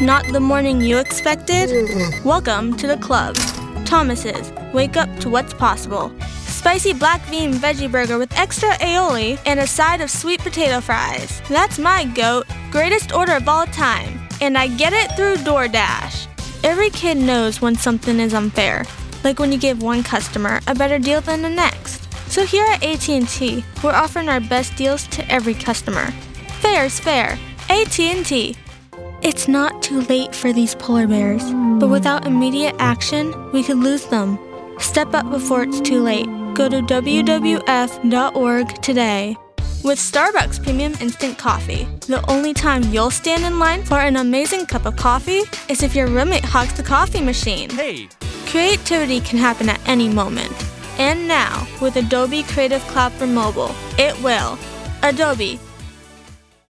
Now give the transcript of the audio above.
Not the morning you expected? Welcome to the club. Thomas's. Wake up to what's possible. Spicy black bean veggie burger with extra aioli and a side of sweet potato fries. That's my goat. Greatest order of all time. And I get it through DoorDash. Every kid knows when something is unfair, like when you give one customer a better deal than the next. So here at AT&T, we're offering our best deals to every customer. Fair's fair. AT&T. It's not too late for these polar bears, but without immediate action, we could lose them. Step up before it's too late. Go to WWF.org today. With Starbucks Premium Instant Coffee, the only time you'll stand in line for an amazing cup of coffee is if your roommate hogs the coffee machine. Hey! Creativity can happen at any moment. And now, with Adobe Creative Cloud for mobile, it will. Adobe,